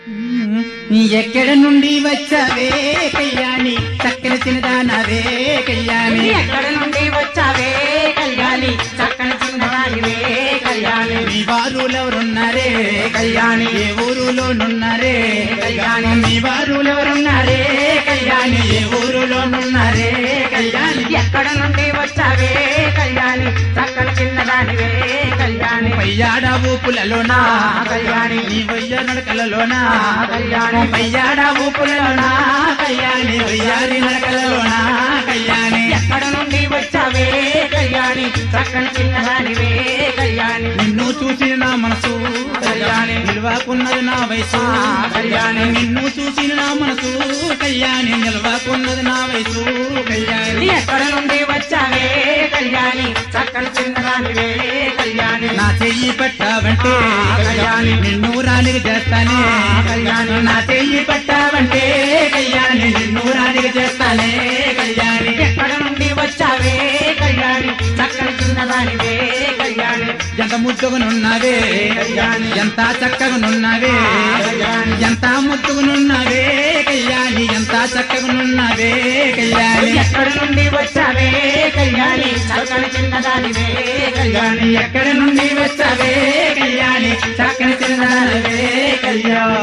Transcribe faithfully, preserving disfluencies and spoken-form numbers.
ఎక్కడ నుండి వచ్చావే కళ్యాణి చక్కని చిన్నదానవే కళ్యాణి ఎక్కడ నుండి వచ్చావే కళ్యాణి చక్కని చిన్నదానివే కళ్యాణి మీ వారులెవరున్నారే కళ్యాణి ఏ ఊరులోనున్నారే కళ్యాణి మీ వారులెవరున్నారే కళ్యాణి ఏ ఊరులోనున్నారే కళ్యాణి ఎక్కడ నుండి వచ్చావే కళ్యాణి చక్కని చిన్నదానివే కళ్యాణి పయ్యాడ ఊపులలోనా కళ్యాణి నీ వయ్య నడకలలోనా కళ్యాణి పయ్యాడ ఊపులలోనా కళ్యాణి వయ్యారి నడకలలోనా కళ్యాణి ఎక్కడ నుండి వచ్చావే కళ్యాణి చక్కని చిన్నదానివే కళ్యాణి నిన్ను చూసిన నా మనసు కళ్యాణి నిల్వకున్నది నా వయసు కళ్యాణి నిన్ను చూసిన నా మనసు కళ్యాణి నిల్వకున్నది నా వయసు కళ్యాణి ఎక్కడ నుండి వచ్చావే కళ్యాణి చక్కని చిన్నదానివే కళ్యాణి నా చెయ్యి పట్టావంటే కళ్యాణి నిన్ను రాణికి చేస్తానే కళ్యాణి నా చెయ్యి పట్టావంటే కళ్యాణి నిన్ను రాణికి చేస్తానే కళ్యాణి ఎక్కడ నుండి వచ్చావే కళ్యాణి చక్కని చిన్నదానివే కళ్యాణి ఎంత ముద్దుగునున్నావే కళ్యాణి ఎంత చక్కగునున్నావే కళ్యాణి ఎంత ముద్దుగునున్నావే కళ్యాణి ఎంత చక్కగునున్నావే కళ్యాణి ఎక్కడ నుండి వచ్చావే కళ్యాణి చక్కని చిన్నదానివే కళ్యాణి ఎక్కడ నుండి వచ్చావే కళ్యాణి చక్కని చిన్నదానవే కళ్యాణి